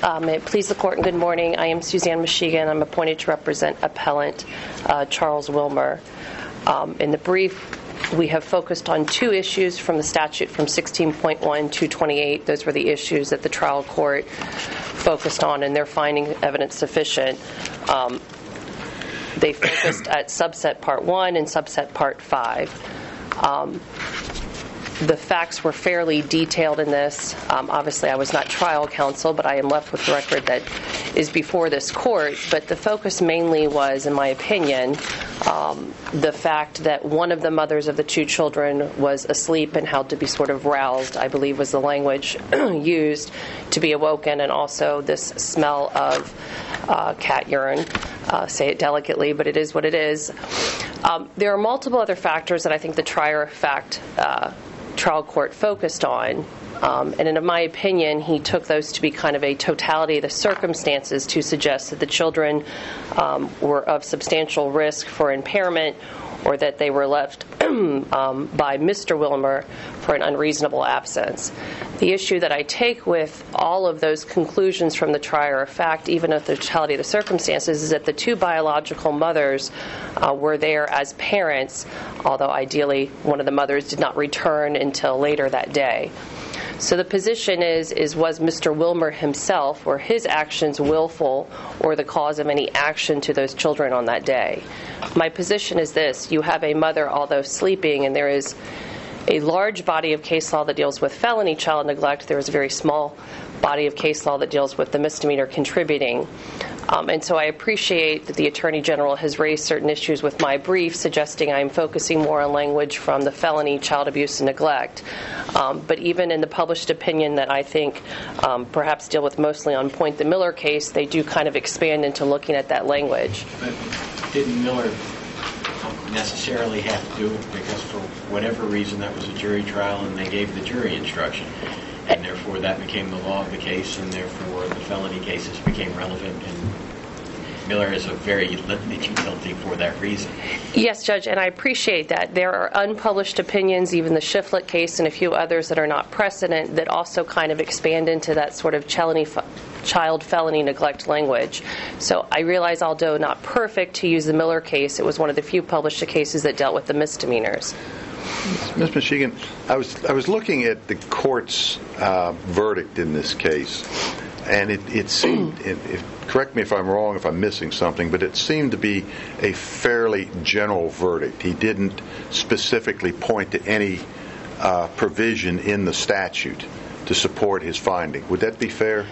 May it please the Court, and good morning. I am Suzanne Michigan. I'm appointed to represent Appellant Charles Wilmer. In the brief, we have focused on two issues from the statute from 16.1 to 28. Those were the issues that the trial court focused on in their finding evidence sufficient. They focused at subset part 1 and subset part 5. The facts were fairly detailed in this. Obviously, I was not trial counsel, but I am left with the record that is before this court. But the focus mainly was, in my opinion, the fact that one of the mothers of the two children was asleep and had to be sort of roused, I believe was the language used, to be awoken, and also this smell of cat urine. Say it delicately, but it is what it is. There are multiple other factors that I think the trial court focused on, and in my opinion, he took those to be kind of a totality of the circumstances to suggest that the children were of substantial risk for impairment, or that they were left by Mr. Wilmer for an unreasonable absence. The issue that I take with all of those conclusions from the trier of fact, even at the totality of the circumstances, is that the two biological mothers were there as parents, although ideally one of the mothers did not return until later that day. So the position is was Mr. Wilmer himself, were his actions willful or the cause of any action to those children on that day? My position is this: you have a mother, although sleeping, and there is a large body of case law that deals with felony child neglect. There is a very small body of case law that deals with the misdemeanor contributing. And so I appreciate that the Attorney General has raised certain issues with my brief, suggesting I'm focusing more on language from the felony child abuse and neglect. But even in the published opinion that I think perhaps deal with mostly on point, the Miller case, they do kind of expand into looking at that language. But didn't Miller necessarily have to do it because for whatever reason that was a jury trial and they gave the jury instruction, and therefore that became the law of the case, and therefore the felony cases became relevant, and Miller is a very limited guilty for that reason? Yes, Judge, and I appreciate that. There are unpublished opinions, even the Shiflett case and a few others that are not precedent, that also kind of expand into that sort of child felony neglect language. So I realize, although not perfect to use the Miller case, it was one of the few published cases that dealt with the misdemeanors. Ms. Michigan, I was looking at the court's verdict in this case, and it seemed, correct me if I'm wrong, if I'm missing something, but it seemed to be a fairly general verdict. He didn't specifically point to any provision in the statute to support his finding. Would that be fair?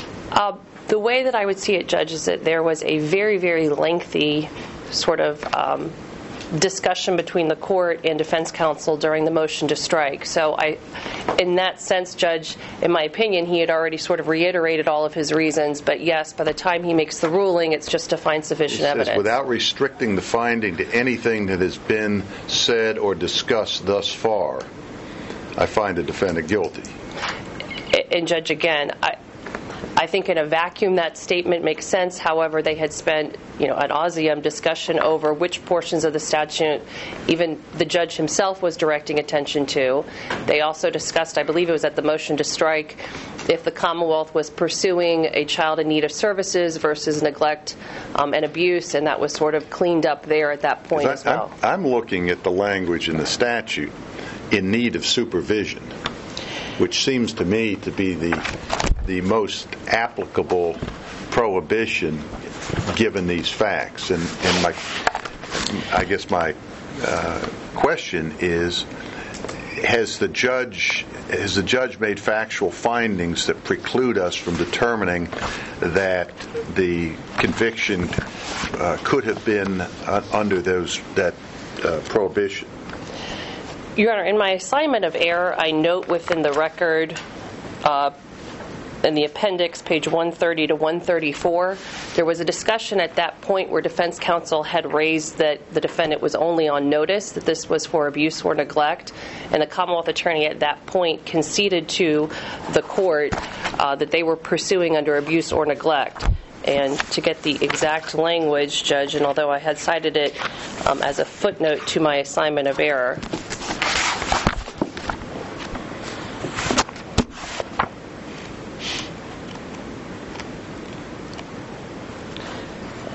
The way that I would see it, Judge, is that there was a very, very lengthy sort of discussion between the court and defense counsel during the motion to strike. So in that sense, Judge, in my opinion, he had already sort of reiterated all of his reasons. But yes, by the time he makes the ruling, it's just to find sufficient evidence. Without restricting the finding to anything that has been said or discussed thus far, I find the defendant guilty. And Judge, again, I think in a vacuum that statement makes sense. However, they had spent, an nauseam discussion over which portions of the statute even the judge himself was directing attention to. They also discussed, I believe it was at the motion to strike, if the Commonwealth was pursuing a child in need of services versus neglect and abuse, and that was sort of cleaned up there at that point as well. I'm looking at the language in the statute, in need of supervision, which seems to me to be the most applicable prohibition given these facts. And I guess my question is, has the judge made factual findings that preclude us from determining that the conviction could have been under that prohibition? Your Honor, in my assignment of error, I note within the record in the appendix, page 130 to 134, there was a discussion at that point where defense counsel had raised that the defendant was only on notice, that this was for abuse or neglect, and the Commonwealth attorney at that point conceded to the court that they were pursuing under abuse or neglect. And to get the exact language, Judge, and although I had cited it as a footnote to my assignment of error,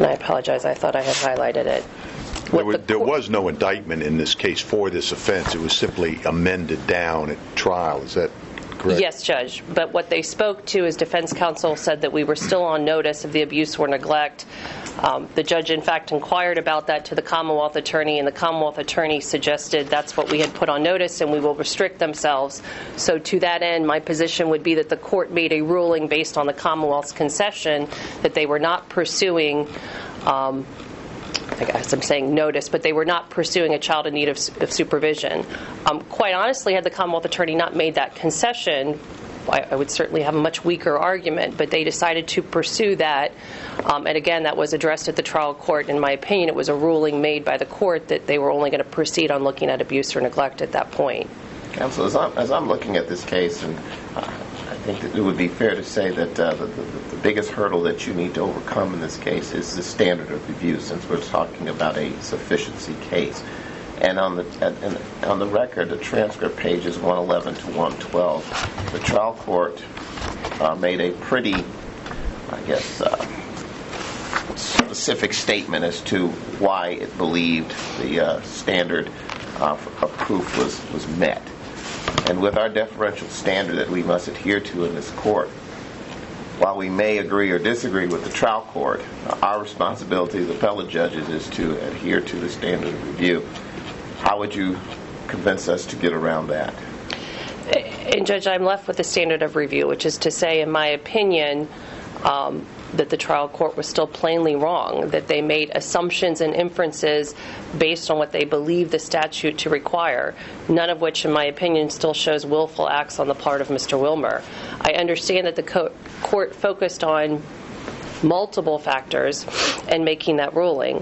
I apologize. I thought I had highlighted it. There was no indictment in this case for this offense. It was simply amended down at trial. Is that correct? Yes, Judge. But what they spoke to is defense counsel said that we were still on notice of the abuse or neglect. The judge, in fact, inquired about that to the Commonwealth attorney, and the Commonwealth attorney suggested that's what we had put on notice and we will restrict themselves. So to that end, my position would be that the court made a ruling based on the Commonwealth's concession that they were not pursuing, I guess I'm saying notice, but they were not pursuing a child in need of supervision. Quite honestly, had the Commonwealth attorney not made that concession, I would certainly have a much weaker argument, but they decided to pursue that. And again, that was addressed at the trial court. In my opinion, it was a ruling made by the court that they were only going to proceed on looking at abuse or neglect at that point. Counsel, as I'm looking at this case, and I think that it would be fair to say that the biggest hurdle that you need to overcome in this case is the standard of review, since we're talking about a sufficiency case. And on the record, the transcript pages 111 to 112, the trial court made a pretty, I guess, specific statement as to why it believed the standard of proof was met. And with our deferential standard that we must adhere to in this court, while we may agree or disagree with the trial court, our responsibility as appellate judges is to adhere to the standard of review. How would you convince us to get around that? And Judge, I'm left with the standard of review, which is to say, in my opinion, that the trial court was still plainly wrong, that they made assumptions and inferences based on what they believe the statute to require, none of which, in my opinion, still shows willful acts on the part of Mr. Wilmer. I understand that the court focused on multiple factors in making that ruling.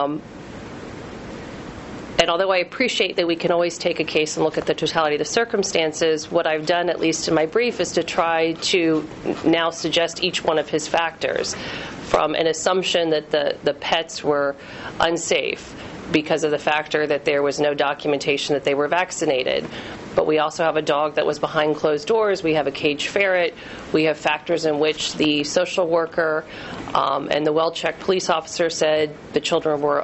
And although I appreciate that we can always take a case and look at the totality of the circumstances, what I've done, at least in my brief, is to try to now suggest each one of his factors, from an assumption that the pets were unsafe because of the factor that there was no documentation that they were vaccinated. But we also have a dog that was behind closed doors. We have a caged ferret. We have factors in which the social worker and the well-checked police officer said the children were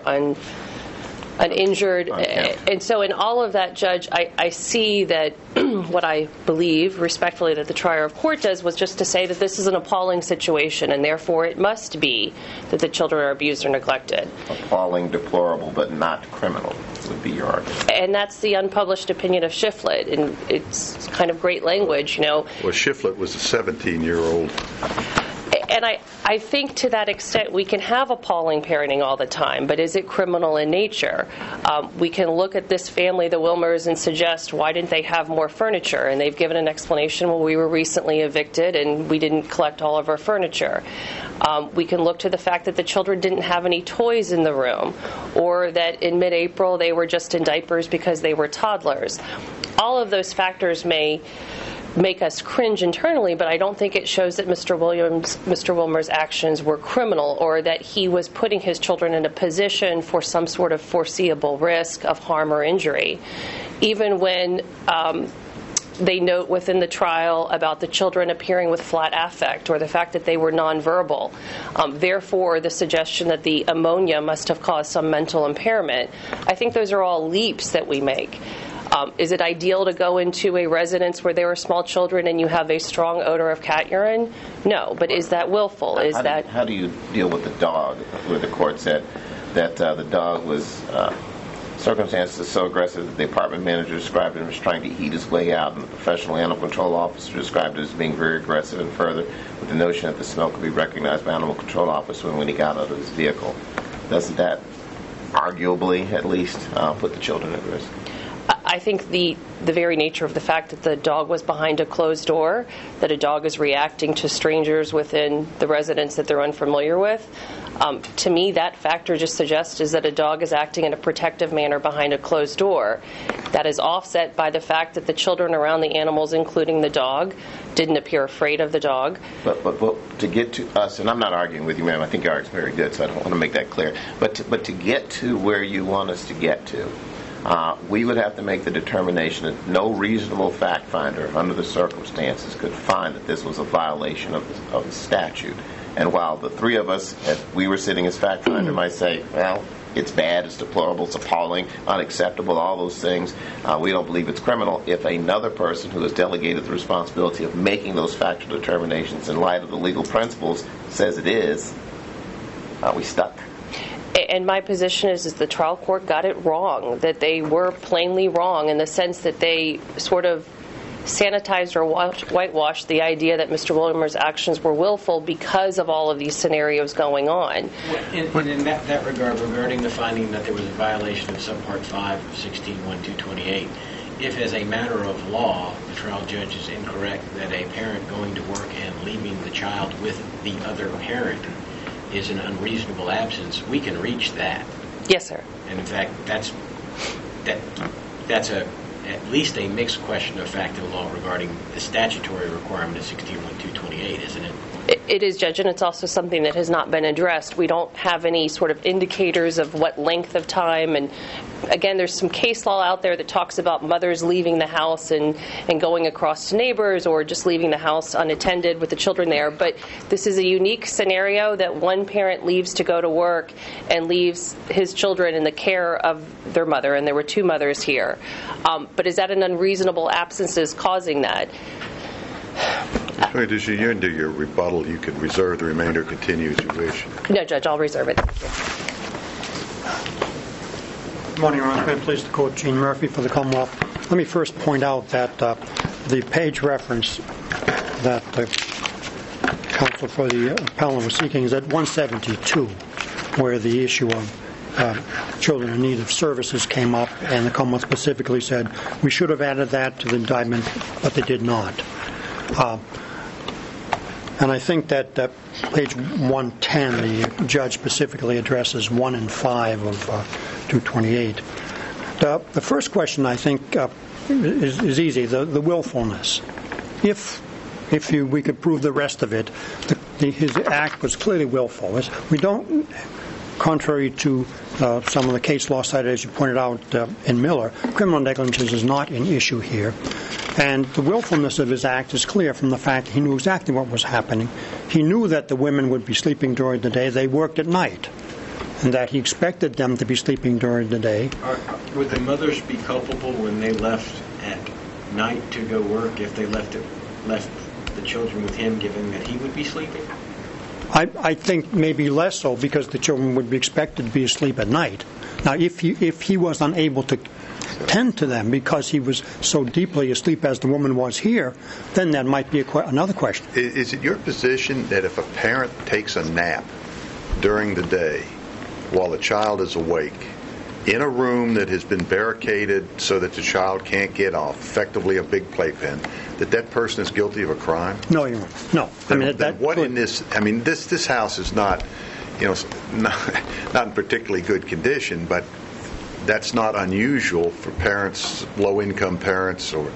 uninjured. And so in all of that, Judge, I see that what I believe, respectfully, that the trier of court does was just to say that this is an appalling situation, and therefore it must be that the children are abused or neglected. Appalling, deplorable, but not criminal would be your argument. And that's the unpublished opinion of Shiflett, and it's kind of great language, you know. Well, Shiflett was a 17-year-old. And I think to that extent we can have appalling parenting all the time, but is it criminal in nature? We can look at this family, the Wilmers, and suggest, why didn't they have more furniture? And they've given an explanation, well, we were recently evicted and we didn't collect all of our furniture. We can look to the fact that the children didn't have any toys in the room, or that in mid-April they were just in diapers because they were toddlers. All of those factors may make us cringe internally, but I don't think it shows that Mr. Wilmer's actions were criminal, or that he was putting his children in a position for some sort of foreseeable risk of harm or injury. Even when they note within the trial about the children appearing with flat affect, or the fact that they were nonverbal. Therefore, the suggestion that the ammonia must have caused some mental impairment. I think those are all leaps that we make. Is it ideal to go into a residence where there are small children and you have a strong odor of cat urine? No, but is that willful? How do you deal with the dog, where the court said that the dog was circumstances so aggressive that the apartment manager described him as trying to eat his way out, and the professional animal control officer described it as being very aggressive, and further, with the notion that the smell could be recognized by animal control officer when he got out of his vehicle? Doesn't that arguably, at least, put the children at risk? I think the very nature of the fact that the dog was behind a closed door, that a dog is reacting to strangers within the residence that they're unfamiliar with, to me that factor just suggests is that a dog is acting in a protective manner behind a closed door. That is offset by the fact that the children around the animals, including the dog, didn't appear afraid of the dog. But to get to us, and I'm not arguing with you, ma'am, I think your argument's very good, so I don't want to make that clear, but to get to where you want us to get to, we would have to make the determination that no reasonable fact finder under the circumstances could find that this was a violation of the statute. And while the three of us, if we were sitting as fact finder, might say, well, it's bad, it's deplorable, it's appalling, unacceptable, all those things, we don't believe it's criminal. If another person who has delegated the responsibility of making those factual determinations in light of the legal principles says it is, we stuck. And my position is the trial court got it wrong, that they were plainly wrong in the sense that they sort of sanitized or whitewashed the idea that Mr. Wilmer's actions were willful because of all of these scenarios going on. And in that regard, regarding the finding that there was a violation of subpart 5 of 16.1228, if as a matter of law the trial judge is incorrect that a parent going to work and leaving the child with the other parent is an unreasonable absence, we can reach that. Yes, sir. And in fact, that's at least a mixed question of fact and law regarding the statutory requirement of 16.1228, isn't it? It is, Judge, and it's also something that has not been addressed. We don't have any sort of indicators of what length of time. And again, there's some case law out there that talks about mothers leaving the house and going across to neighbors or just leaving the house unattended with the children there. But this is a unique scenario that one parent leaves to go to work and leaves his children in the care of their mother, and there were two mothers here. But is that an unreasonable absence is causing that? As you do your rebuttal, you can reserve the remainder, continue as you wish. No, Judge, I'll reserve it. Good morning, Your Honor. May it please the Court, Gene Murphy for the Commonwealth. Let me first point out that the page reference that the counsel for the appellant was seeking is at 172, where the issue of children in need of services came up, and the Commonwealth specifically said we should have added that to the indictment, but they did not. And I think that page 110, the judge specifically addresses 1 and 5 of 228. The first question, I think, is easy, the willfulness. If we could prove the rest of it, his act was clearly willful. We don't, contrary to some of the case law cited, as you pointed out in Miller, criminal negligence is not an issue here. And the willfulness of his act is clear from the fact that he knew exactly what was happening. He knew that the women would be sleeping during the day. They worked at night, and that he expected them to be sleeping during the day. Would the mothers be culpable when they left at night to go work if they left the children with him, given that he would be sleeping? I think maybe less so, because the children would be expected to be asleep at night. Now, if he was unable to tend to them because he was so deeply asleep as the woman was here, then that might be another question. Is it your position that if a parent takes a nap during the day while the child is awake in a room that has been barricaded so that the child can't get off, effectively a big playpen, that person is guilty of a crime? No, Your Honor. No. This house is not in particularly good condition, but that's not unusual for parents, low-income parents, or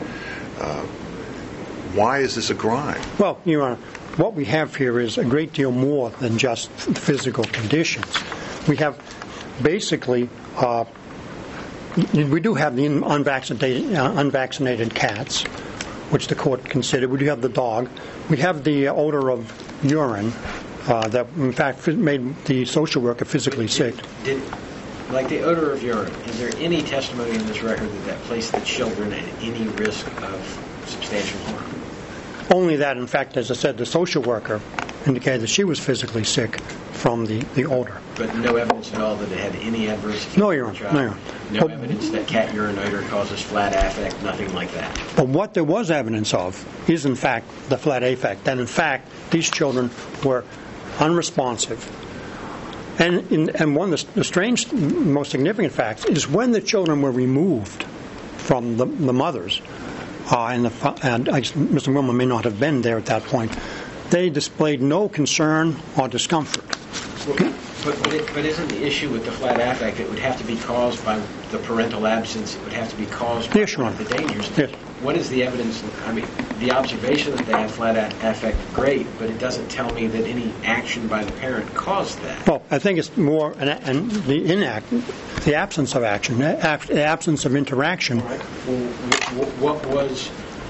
why is this a crime? Well, Your Honor, what we have here is a great deal more than just physical conditions. We have basically, we do have the unvaccinated cats, which the court considered. We do have the dog. We have the odor of urine that, in fact, made the social worker physically sick. Like the odor of urine, is there any testimony in this record that placed the children at any risk of substantial harm? Only that, in fact, as I said, the social worker indicated that she was physically sick from the odor. But no evidence at all that it had any adverse effect? No, Your Honor. No evidence that cat urine odor causes flat affect, nothing like that? But what there was evidence of is, in fact, the flat affect. And, in fact, these children were unresponsive. And one of the strange, most significant facts is when the children were removed from the mothers, and Mr. Wilmer may not have been there at that point, they displayed no concern or discomfort. But isn't the issue with the flat affect, it would have to be caused by the parental absence, it would have to be caused by the dangers? Yes. What is the evidence? I mean, the observation that they had flat affect, great, but it doesn't tell me that any action by the parent caused that. Well, I think it's more the absence of action, the absence of interaction. All right. Well, what was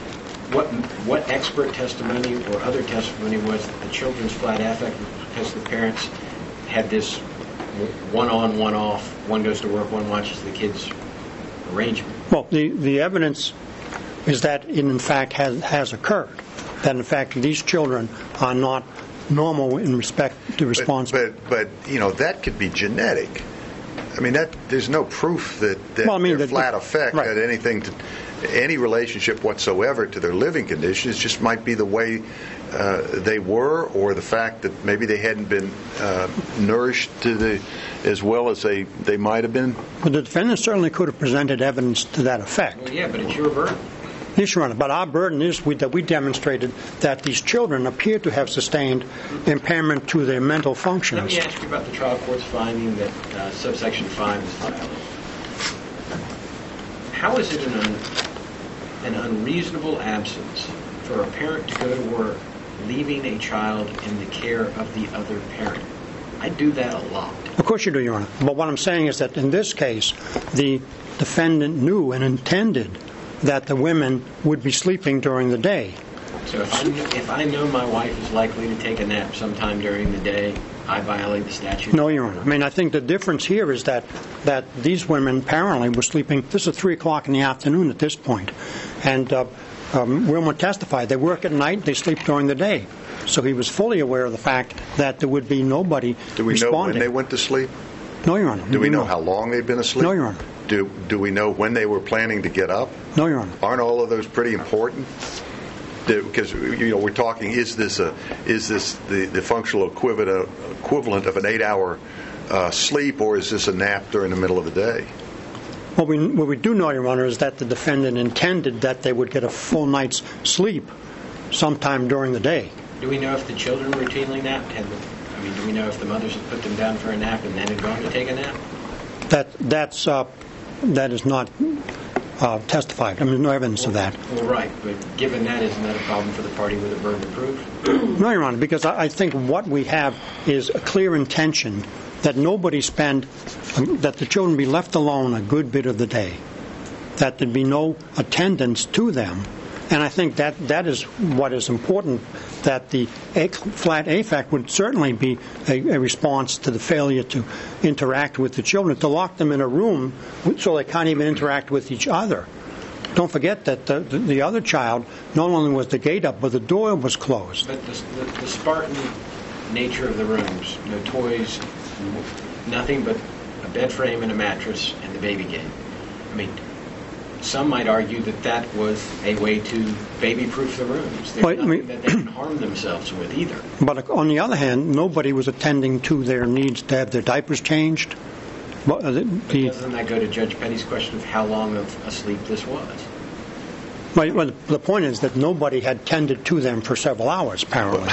what expert testimony or other testimony was that the children's flat affect because the parents had this one on, one off, one goes to work, one watches the kids arrangement? Well, the evidence is that it in fact has occurred. That in fact these children are not normal in respect to response. But that could be genetic. I mean, there's no proof that their flat effect had anything to any relationship whatsoever to their living conditions. It just might be the way they were, or the fact that maybe they hadn't been nourished as well as they might have been. Well, the defendant certainly could have presented evidence to that effect. Well, yeah, but it's your burden. Yes, Your Honor, but our burden is that we demonstrated that these children appear to have sustained impairment to their mental functions. Let me ask you about the trial court's finding that subsection 5 is violated. How is it an unreasonable absence for a parent to go to work leaving a child in the care of the other parent? I do that a lot. Of course you do, Your Honor. But what I'm saying is that in this case, the defendant knew and intended that the women would be sleeping during the day. So if I know my wife is likely to take a nap sometime during the day, I violate the statute? No, Your Honor. I mean, I think the difference here is that these women apparently were sleeping. This is 3 o'clock in the afternoon at this point. And Wilmer testified they work at night, they sleep during the day. So he was fully aware of the fact that there would be nobody responding. Do we know when they went to sleep? No, Your Honor. Do we know how long they've been asleep? No, Your Honor. Do we know when they were planning to get up? No, Your Honor. Aren't all of those pretty important? Because we're talking, is this the functional equivalent of an 8-hour sleep, or is this a nap during the middle of the day? What we do know, Your Honor, is that the defendant intended that they would get a full night's sleep sometime during the day. Do we know if the children routinely napped? Do we know if the mothers had put them down for a nap and then had gone to take a nap? That is not testified. I mean, there's no evidence of that. Well, right, but given that, isn't that a problem for the party with a burden of proof? No, Your Honor, because I think what we have is a clear intention that that the children be left alone a good bit of the day, that there be no attendance to them. And I think that is what is important, that the flat affect would certainly be a response to the failure to interact with the children, to lock them in a room so they can't even interact with each other. Don't forget that the other child, not only was the gate up, but the door was closed. But the Spartan nature of the rooms, no toys, nothing but a bed frame and a mattress and the baby gate. I mean, some might argue that was a way to baby-proof the rooms. There's nothing that they can harm themselves with either. But on the other hand, nobody was attending to their needs to have their diapers changed. But doesn't that go to Judge Petty's question of how long of a sleep this was? Well, the point is that nobody had tended to them for several hours, apparently.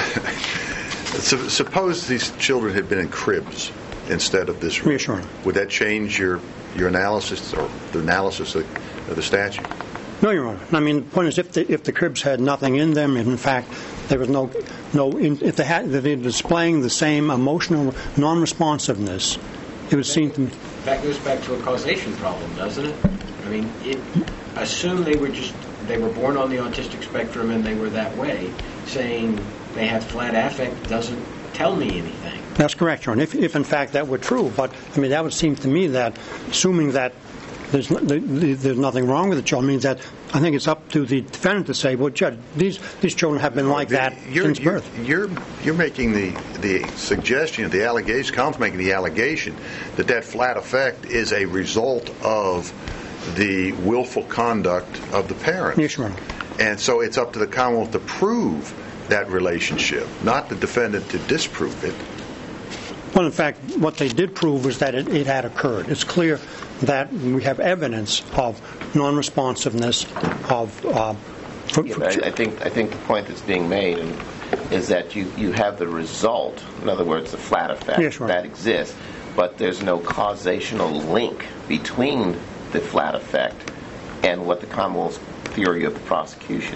Suppose these children had been in cribs instead of this room. Reassuring. Would that change your analysis or the analysis of the statute? No, Your Honor. I mean, the point is, if the cribs had nothing in them, and in fact there was if they're displaying the same emotional non-responsiveness, it would seem to me. That goes back to a causation problem, doesn't it? I mean, assume they were born on the autistic spectrum and they were that way. Saying they had flat affect doesn't tell me anything. That's correct, Your Honor. If in fact that were true, but I mean that would seem to me that assuming that there's nothing wrong with the children means that I think it's up to the defendant to say, well, Judge, these children have been like that since birth. You're making the suggestion, the allegation, Colin's making the allegation that flat effect is a result of the willful conduct of the parents. Yes, Your Honor. And so it's up to the Commonwealth to prove that relationship, not the defendant to disprove it. Well, in fact, what they did prove was that it had occurred. It's clear that we have evidence of non-responsiveness of. I think the point that's being made is that you have the result. In other words, the flat effect that exists, but there's no causational link between the flat effect and what the Commonwealth's theory of the prosecution is.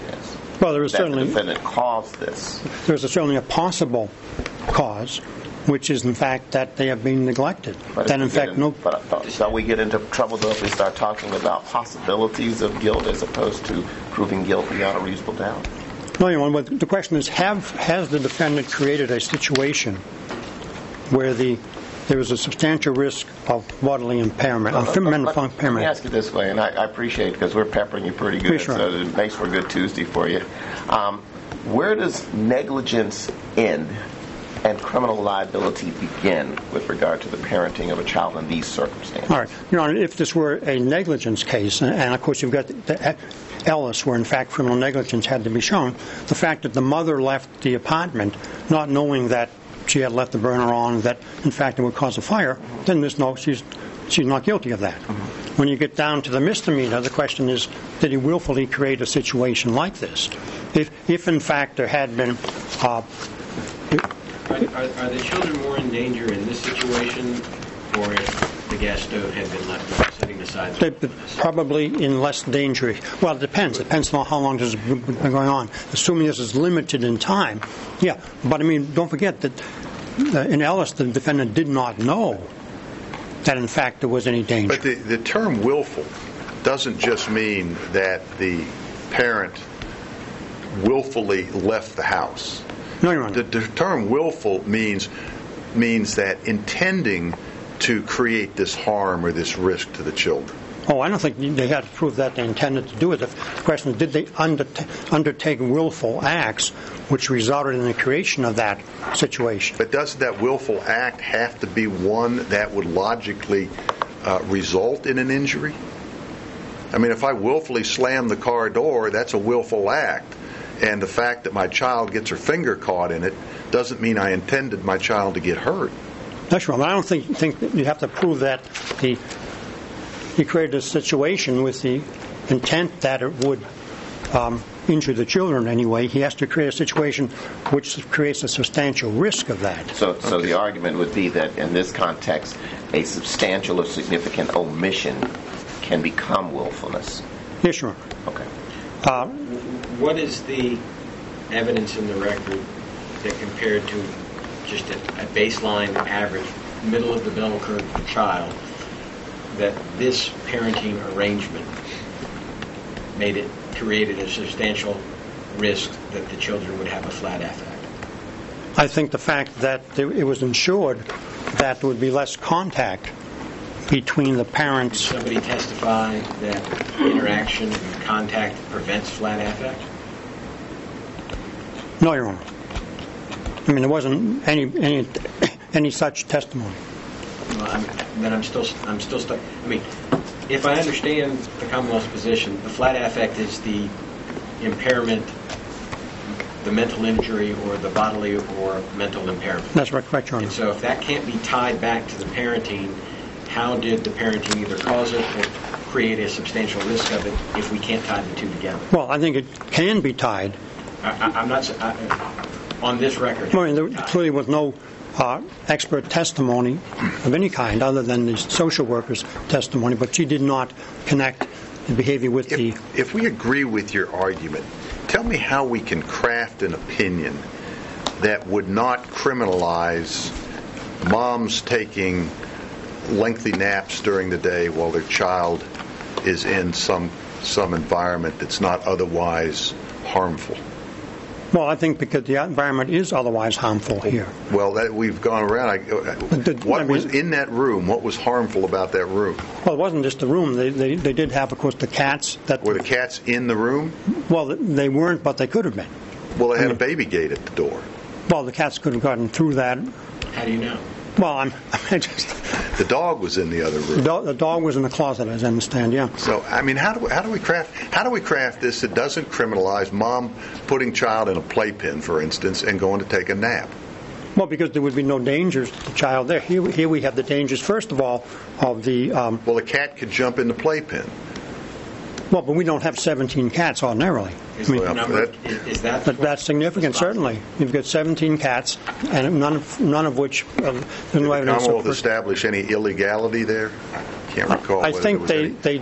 Well, there was that certainly the defendant caused this. there's certainly a possible cause, which is in fact that they have been neglected. That in fact no. So we get into trouble though if we start talking about possibilities of guilt as opposed to proving guilt beyond a reasonable doubt. No, you know, but the question is, has the defendant created a situation where there is a substantial risk of bodily impairment, of mental impairment? Let me ask you this way, and I appreciate it because we're peppering you pretty good, Sure. so it makes for a good Tuesday for you. Where does negligence end and criminal liability begin with regard to the parenting of a child in these circumstances? All right. Your Honor, if this were a negligence case, and of course you've got the Ellis, where in fact criminal negligence had to be shown, the fact that the mother left the apartment not knowing that she had left the burner on, that in fact it would cause a fire, then she's not guilty of that. When you get down to the misdemeanor, the question is, did he willfully create a situation like this? If in fact there had been... Are the children more in danger in this situation, or if the gas stove had been left setting aside? Probably in less danger. Well, it depends. It depends on how long this has been going on. Assuming this is limited in time, yeah. But I mean, don't forget that in Ellis, the defendant did not know that in fact there was any danger. But the term willful doesn't just mean that the parent willfully left the house. No, Your Honor. The term willful means that intending to create this harm or this risk to the children. Oh, I don't think they had to prove that they intended to do it. The question is, did they undertake willful acts which resulted in the creation of that situation? But doesn't that willful act have to be one that would logically result in an injury? I mean, if I willfully slam the car door, that's a willful act. And the fact that my child gets her finger caught in it doesn't mean I intended my child to get hurt. That's right. I don't think that you have to prove that he created a situation with the intent that it would injure the children anyway. He has to create a situation which creates a substantial risk of that. So the argument would be that in this context, a substantial or significant omission can become willfulness. Yes, Your Honor. Okay. What is the evidence in the record that compared to just a baseline average, middle of the bell curve child, that this parenting arrangement created a substantial risk that the children would have a flat affect? I think the fact that it was ensured that there would be less contact between the parents. Did somebody testify that interaction and contact prevents flat affect? No, Your Honor. I mean, there wasn't any such testimony. Well, then I'm still stuck. I mean, if I understand the Commonwealth's position, the flat affect is the impairment, the mental injury, or the bodily or mental impairment. That's right, correct, Your Honor. And so if that can't be tied back to the parenting, how did the parenting either cause it or create a substantial risk of it if we can't tie the two together? Well, I think it can be tied. I'm not on this record. I mean, there clearly was no expert testimony of any kind other than the social worker's testimony, but she did not connect the behavior with the... If we agree with your argument, tell me how we can craft an opinion that would not criminalize moms taking lengthy naps during the day while their child is in some environment that's not otherwise harmful. Well, I think because the environment is otherwise harmful here. Well, we've gone around. What was in that room? What was harmful about that room? Well, it wasn't just the room. They did have, of course, the cats. Were the cats in the room? Well, they weren't, but they could have been. Well, they had a baby gate at the door. Well, the cats could have gotten through that. How do you know? Well, I just... The dog was in the other room. The dog was in the closet, as I understand, yeah. So, I mean, how do we craft this that doesn't criminalize mom putting child in a playpen, for instance, and going to take a nap? Well, because there would be no dangers to the child there. Here we have the dangers, first of all, of the... Well, the cat could jump in the playpen. Well, but we don't have 17 cats ordinarily. Is that that's significant, certainly. You've got 17 cats, and none of which... Did the Commonwealth establish any illegality there? Can't recall. I think they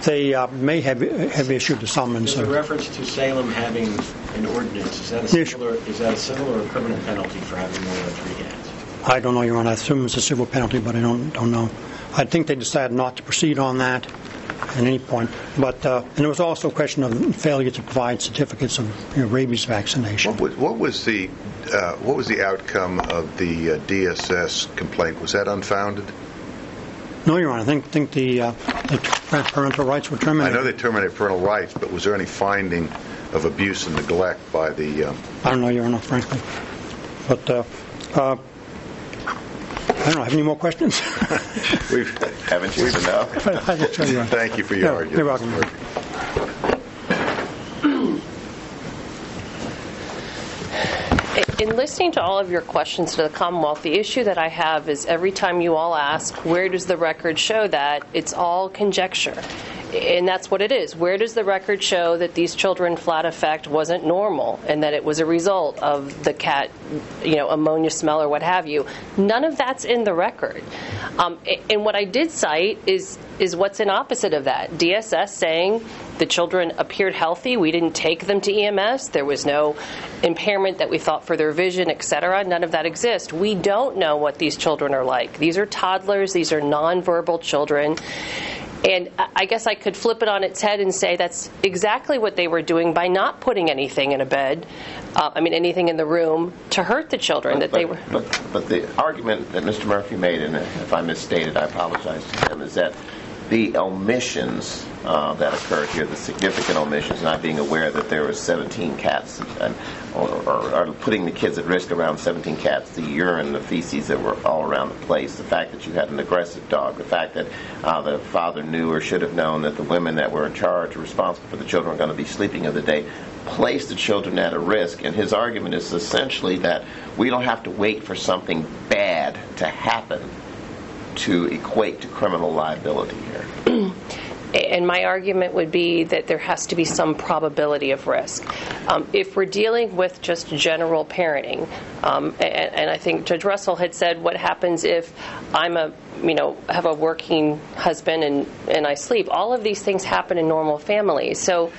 They may have issued the summons. There's a reference to Salem having an ordinance. Is that a civil or a criminal penalty for having more than 3 cats? I don't know, Your Honor. I assume it's a civil penalty, but I don't know. I think they decided not to proceed on that at any point. But and there was also a question of failure to provide certificates of rabies vaccination. What was the outcome of the DSS complaint? Was that unfounded? No, Your Honor. I think the parental rights were terminated. I know they terminated parental rights, but was there any finding of abuse and neglect by the... I don't know, Your Honor, frankly. But I don't know. Have any more questions? Haven't you enough? Thank you for your argument. You're welcome. In listening to all of your questions to the Commonwealth, the issue that I have is every time you all ask, where does the record show that, it's all conjecture. And that's what it is. Where does the record show that these children flat effect wasn't normal and that it was a result of the cat, ammonia smell or what have you? None of that's in the record. And what I did cite is what's in opposite of that. DSS saying the children appeared healthy. We didn't take them to EMS. There was no impairment that we thought for their vision, etc. None of that exists. We don't know what these children are like. These are toddlers. These are nonverbal children. And I guess I could flip it on its head and say that's exactly what they were doing by not putting anything in a bed, anything in the room to hurt the children. But the argument that Mr. Murphy made, and if I misstated, I apologize to him, is that the omissions that occurred here, the significant omissions, not being aware that there were 17 cats, or putting the kids at risk around 17 cats, the urine, the feces that were all around the place, the fact that you had an aggressive dog, the fact that the father knew or should have known that the women that were in charge or responsible for the children were going to be sleeping of the day, placed the children at a risk. And his argument is essentially that we don't have to wait for something bad to happen to equate to criminal liability here. And my argument would be that there has to be some probability of risk. If we're dealing with just general parenting, and I think Judge Russell had said, what happens if I'm have a working husband and I sleep? All of these things happen in normal families. So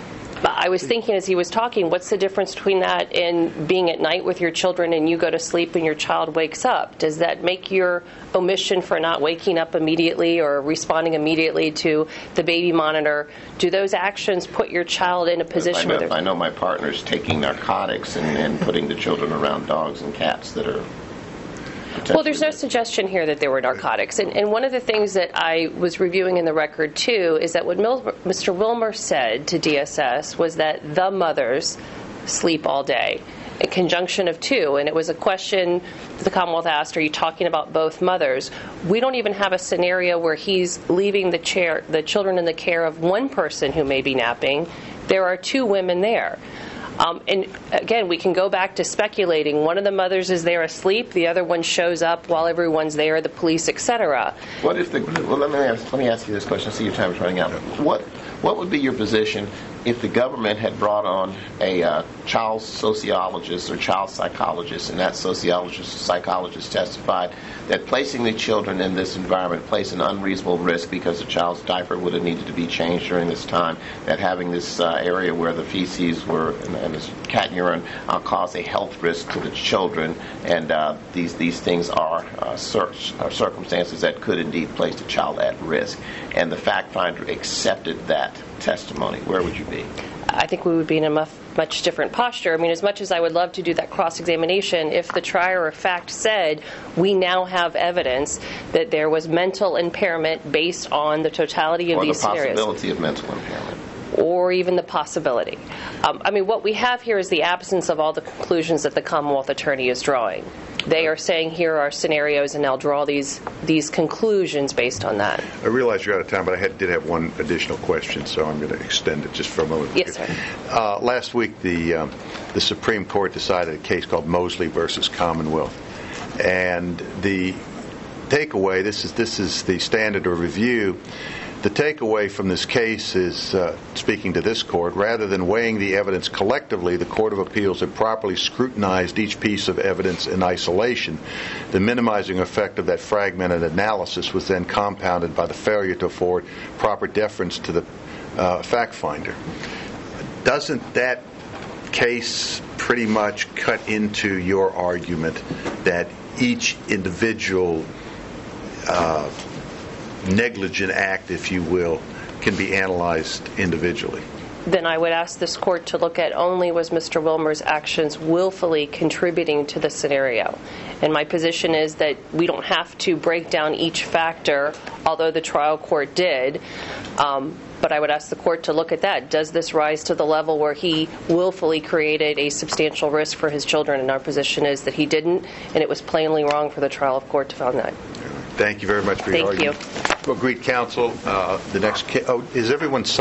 I was thinking as he was talking, what's the difference between that and being at night with your children and you go to sleep and your child wakes up? Does that make your omission for not waking up immediately or responding immediately to the baby monitor? Do those actions put your child in a position where I know my partner's taking narcotics and putting the children around dogs and cats that are... Well, there's no suggestion here that there were narcotics. And one of the things that I was reviewing in the record, too, is that what Mr. Wilmer said to DSS was that the mothers sleep all day, in conjunction of two. And it was a question the Commonwealth asked, are you talking about both mothers? We don't even have a scenario where he's leaving the children in the care of one person who may be napping. There are two women there. And again, we can go back to speculating. One of the mothers is there asleep. The other one shows up while everyone's there, the police, etc. What if let me ask you this question. I see your time is running out. What would be your position if the government had brought on a child sociologist or child psychologist, and that sociologist or psychologist testified that placing the children in this environment placed an unreasonable risk because the child's diaper would have needed to be changed during this time, that having this area where the feces were and this cat urine caused a health risk to the children, and these things are circumstances that could indeed place the child at risk, and the fact finder accepted that testimony, where would you be? I think we would be in a much different posture. I mean, as much as I would love to do that cross-examination, if the trier of fact said we now have evidence that there was mental impairment based on the totality of these scenarios. Or the possibility of mental impairment. Or even the possibility. What we have here is the absence of all the conclusions that the Commonwealth Attorney is drawing. They are saying here are scenarios, and they'll draw these conclusions based on that. I realize you're out of time, but I did have one additional question, so I'm going to extend it just for a moment. Yes, sir. Last week, the Supreme Court decided a case called Mosley versus Commonwealth, and the takeaway, this is the standard of review, The takeaway from this case is, speaking to this court, rather than weighing the evidence collectively, the Court of Appeals had properly scrutinized each piece of evidence in isolation. The minimizing effect of that fragmented analysis was then compounded by the failure to afford proper deference to the fact finder. Doesn't that case pretty much cut into your argument that each individual negligent act, if you will, can be analyzed individually? Then I would ask this court to look at only was Mr. Wilmer's actions willfully contributing to the scenario. And my position is that we don't have to break down each factor, although the trial court did. But I would ask the court to look at that. Does this rise to the level where he willfully created a substantial risk for his children? And our position is that he didn't, and it was plainly wrong for the trial court to find that. Thank you very much for your argument. Thank you. Well, agreed, counsel. The next case. Oh, is everyone signed?